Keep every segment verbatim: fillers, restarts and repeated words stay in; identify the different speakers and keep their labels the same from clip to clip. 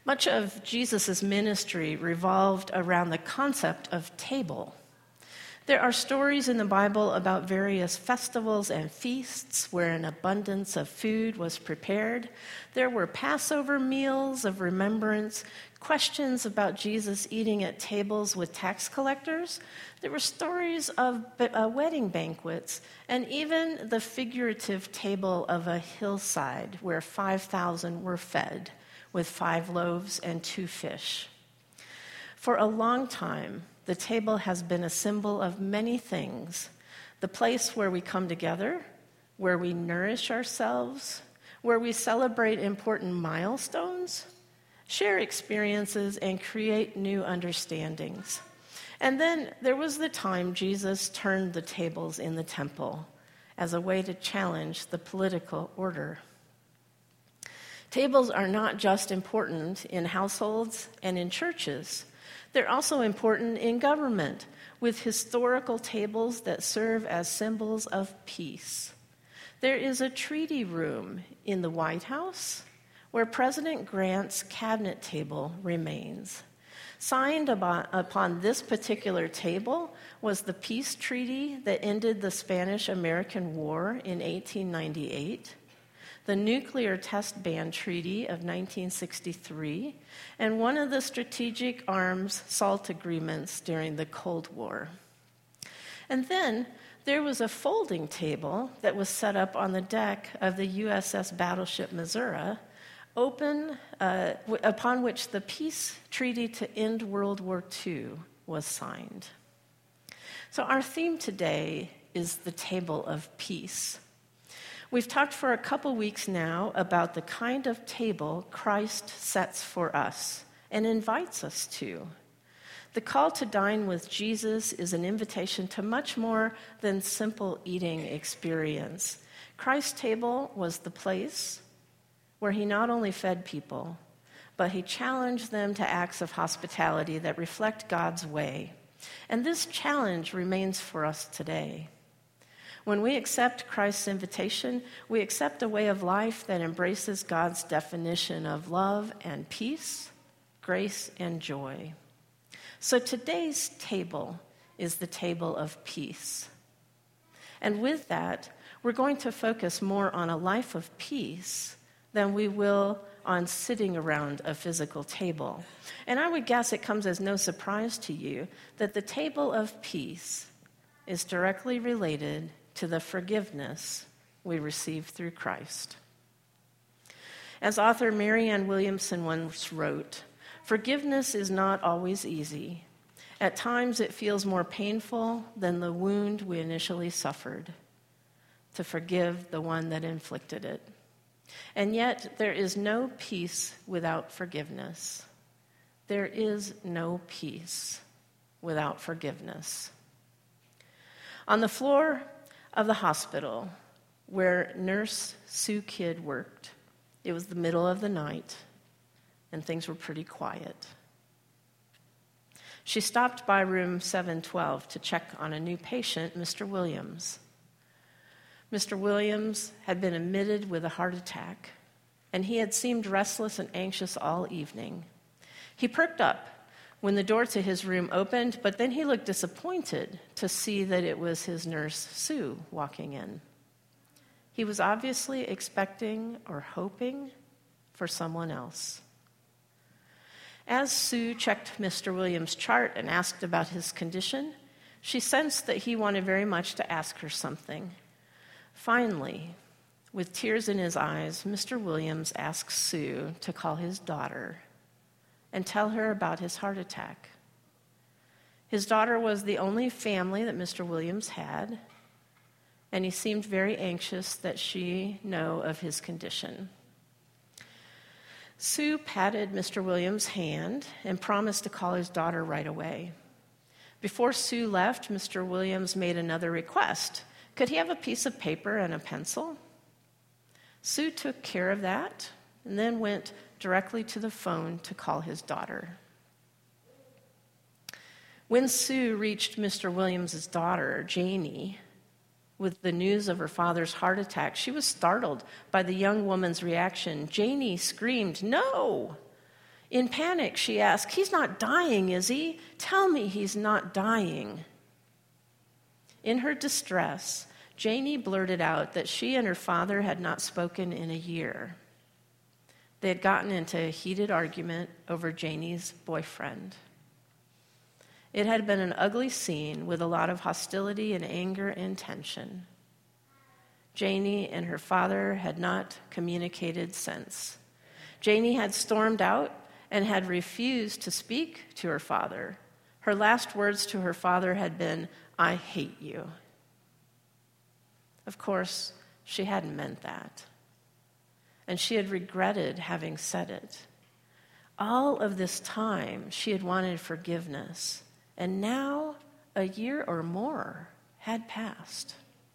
Speaker 1: Much of Jesus' ministry revolved around the concept of table. There are stories in the Bible about various festivals and feasts where an abundance of food was prepared. There were Passover meals of remembrance, questions about Jesus eating at tables with tax collectors. There were stories of uh, wedding banquets, and even the figurative table of a hillside where five thousand were fed with five loaves and two fish. For a long time, the table has been a symbol of many things: the place where we come together, where we nourish ourselves, where we celebrate important milestones, share experiences, and create new understandings. And then there was the time Jesus turned the tables in the temple as a way to challenge the political order. Tables are not just important in households and in churches. They're also important in government, with historical tables that serve as symbols of peace. There is a treaty room in the White House where President Grant's cabinet table remains. Signed upon this particular table was the peace treaty that ended the Spanish-American War in eighteen ninety-eight, the Nuclear Test Ban Treaty of nineteen sixty-three, and one of the Strategic Arms SALT agreements during the Cold War. And then there was a folding table that was set up on the deck of the U S S battleship Missouri, open uh, w- upon which the peace treaty to end World War Two was signed. So our theme today is the table of peace. We've talked for a couple weeks now about the kind of table Christ sets for us and invites us to. The call to dine with Jesus is an invitation to much more than simple eating experience. Christ's table was the place where he not only fed people, but he challenged them to acts of hospitality that reflect God's way. And this challenge remains for us today. When we accept Christ's invitation, we accept a way of life that embraces God's definition of love and peace, grace and joy. So today's table is the table of peace. And with that, we're going to focus more on a life of peace than we will on sitting around a physical table. And I would guess it comes as no surprise to you that the table of peace is directly related to the forgiveness we receive through Christ. As author Marianne Williamson once wrote, "Forgiveness is not always easy. At times it feels more painful than the wound we initially suffered, to forgive the one that inflicted it. And yet there is no peace without forgiveness. There is no peace without forgiveness." On the floor of the hospital where Nurse Sue Kidd worked, it was the middle of the night, and things were pretty quiet. She stopped by room seven twelve to check on a new patient, Mister Williams. Mister Williams had been admitted with a heart attack, and he had seemed restless and anxious all evening. He perked up when the door to his room opened, but then he looked disappointed to see that it was his nurse, Sue, walking in. He was obviously expecting or hoping for someone else. As Sue checked Mister Williams' chart and asked about his condition, she sensed that he wanted very much to ask her something. Finally, with tears in his eyes, Mister Williams asked Sue to call his daughter and tell her about his heart attack. His daughter was the only family that Mister Williams had, and he seemed very anxious that she know of his condition. Sue patted Mister Williams' hand and promised to call his daughter right away. Before Sue left, Mister Williams made another request. Could he have a piece of paper and a pencil? Sue took care of that and then went directly to the phone to call his daughter. When Sue reached Mister Williams' daughter, Janie, with the news of her father's heart attack, she was startled by the young woman's reaction. Janie screamed, "No!" In panic, she asked, "He's not dying, is he? Tell me he's not dying." In her distress, Janie blurted out that she and her father had not spoken in a year. They had gotten into a heated argument over Janie's boyfriend. It had been an ugly scene with a lot of hostility and anger and tension. Janie and her father had not communicated since. Janie had stormed out and had refused to speak to her father. Her last words to her father had been, "I hate you." Of course, she hadn't meant that. And she had regretted having said it. All of this time, she had wanted forgiveness. And now, a year or more had passed.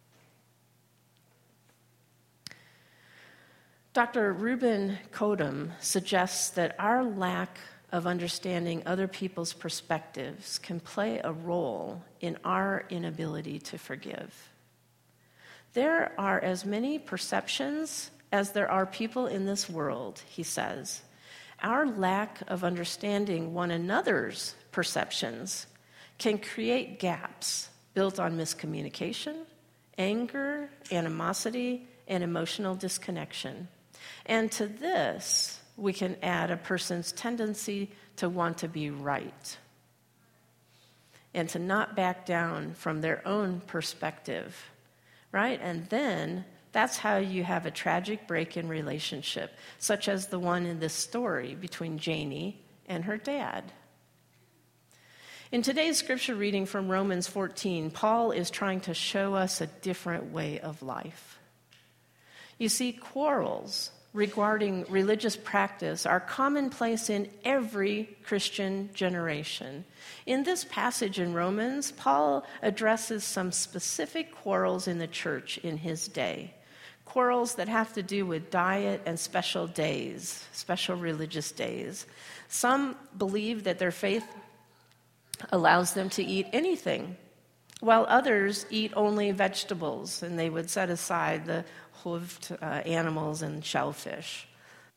Speaker 1: Doctor Reuben Kodum suggests that our lack of understanding other people's perspectives can play a role in our inability to forgive. There are as many perceptions as there are people in this world, he says. Our lack of understanding one another's perceptions can create gaps built on miscommunication, anger, animosity, and emotional disconnection. And to this, we can add a person's tendency to want to be right and to not back down from their own perspective, right? And then that's how you have a tragic break in relationship, such as the one in this story between Janie and her dad. In today's scripture reading from Romans fourteen, Paul is trying to show us a different way of life. You see, quarrels regarding religious practice are commonplace in every Christian generation. In this passage in Romans, Paul addresses some specific quarrels in the church in his day. Quarrels that have to do with diet and special days, special religious days. Some believe that their faith allows them to eat anything, while others eat only vegetables, and they would set aside the hoofed uh, animals and shellfish.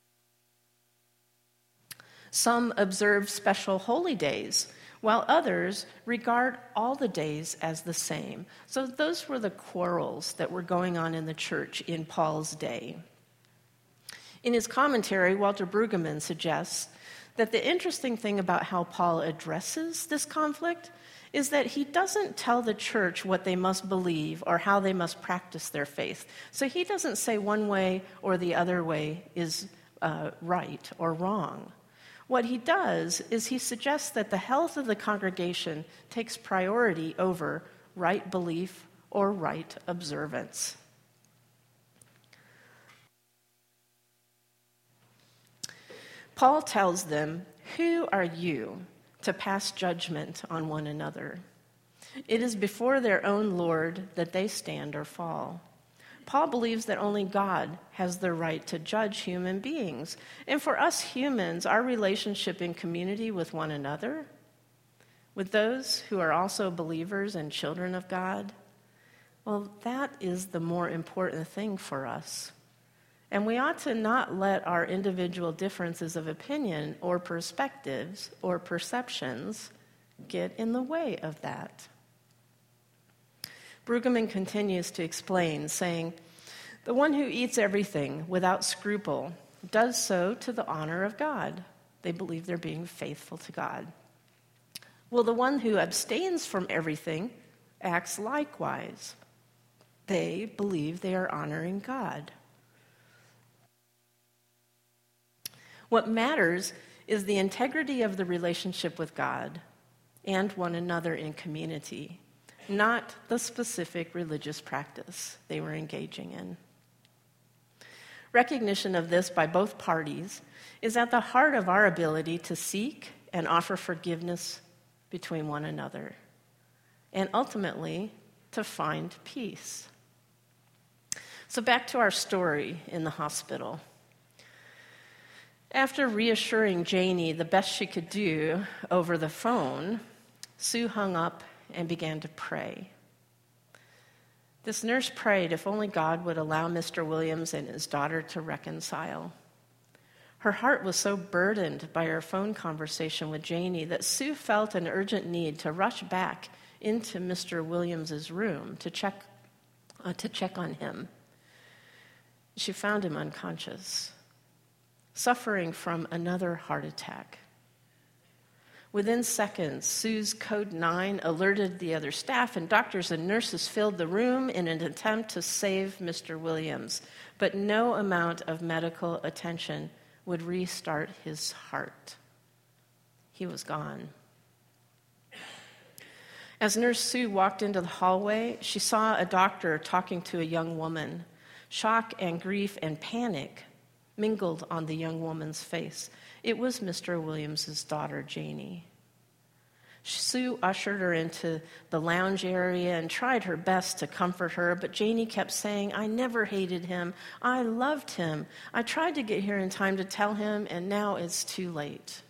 Speaker 1: Some observe special holy days, while others regard all the days as the same. So those were the quarrels that were going on in the church in Paul's day. In his commentary, Walter Brueggemann suggests that the interesting thing about how Paul addresses this conflict is that he doesn't tell the church what they must believe or how they must practice their faith. So he doesn't say one way or the other way is uh, right or wrong. What he does is he suggests that the health of the congregation takes priority over right belief or right observance. Paul tells them, "Who are you to pass judgment on one another? It is before their own Lord that they stand or fall." Paul believes that only God has the right to judge human beings. And for us humans, our relationship in community with one another, with those who are also believers and children of God, well, that is the more important thing for us. And we ought to not let our individual differences of opinion or perspectives or perceptions get in the way of that. Brueggemann continues to explain, saying, "The one who eats everything without scruple does so to the honor of God." They believe they're being faithful to God. "Well, the one who abstains from everything acts likewise. They believe they are honoring God." What matters is the integrity of the relationship with God and one another in community, not the specific religious practice they were engaging in. Recognition of this by both parties is at the heart of our ability to seek and offer forgiveness between one another, and ultimately to find peace. So back to our story in the hospital. After reassuring Janie the best she could do over the phone, Sue hung up and began to pray. This nurse prayed if only God would allow Mister Williams and his daughter to reconcile. Her heart was so burdened by her phone conversation with Janie that Sue felt an urgent need to rush back into Mister Williams's room to check, uh, to check on him. She found him unconscious, suffering from another heart attack. Within seconds, Sue's Code nine alerted the other staff, and doctors and nurses filled the room in an attempt to save Mister Williams. But no amount of medical attention would restart his heart. He was gone. As Nurse Sue walked into the hallway, she saw a doctor talking to a young woman. Shock and grief and panic mingled on the young woman's face. It was Mister Williams's daughter, Janie. Sue ushered her into the lounge area and tried her best to comfort her, but Janie kept saying, "I never hated him. I loved him. I tried to get here in time to tell him, and now it's too late."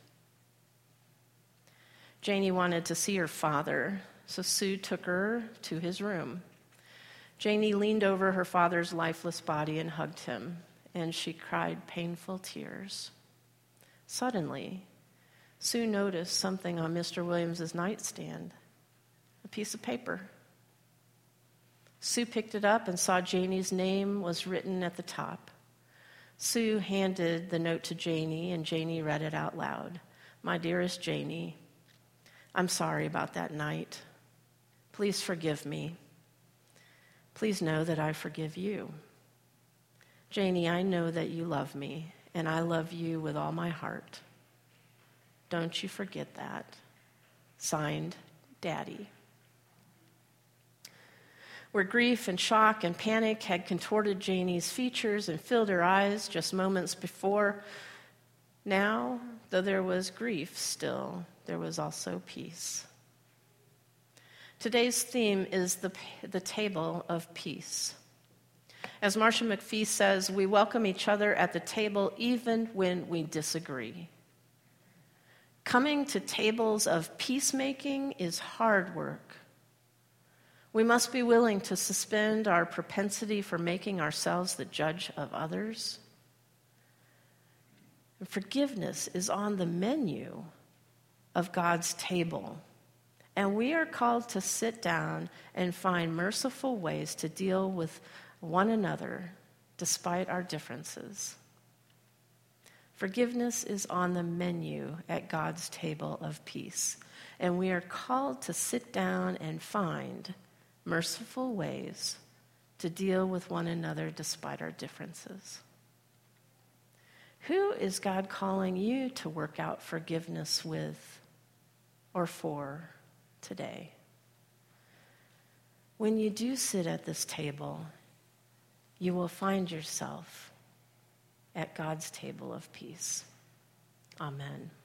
Speaker 1: Janie wanted to see her father, so Sue took her to his room. Janie leaned over her father's lifeless body and hugged him, and she cried painful tears. Suddenly, Sue noticed something on Mister Williams's nightstand, a piece of paper. Sue picked it up and saw Janie's name was written at the top. Sue handed the note to Janie, and Janie read it out loud. "My dearest Janie, I'm sorry about that night. Please forgive me. Please know that I forgive you. Janie, I know that you love me, and I love you with all my heart. Don't you forget that. Signed, Daddy." Where grief and shock and panic had contorted Janie's features and filled her eyes just moments before, now, though there was grief still, there was also peace. Today's theme is the, the table of peace. As Marcia McPhee says, we welcome each other at the table even when we disagree. Coming to tables of peacemaking is hard work. We must be willing to suspend our propensity for making ourselves the judge of others. And forgiveness is on the menu of God's table, and we are called to sit down and find merciful ways to deal with one another despite our differences. Forgiveness is on the menu at God's table of peace, and we are called to sit down and find merciful ways to deal with one another despite our differences. Who is God calling you to work out forgiveness with or for today? When you do sit at this table, you will find yourself at God's table of peace. Amen.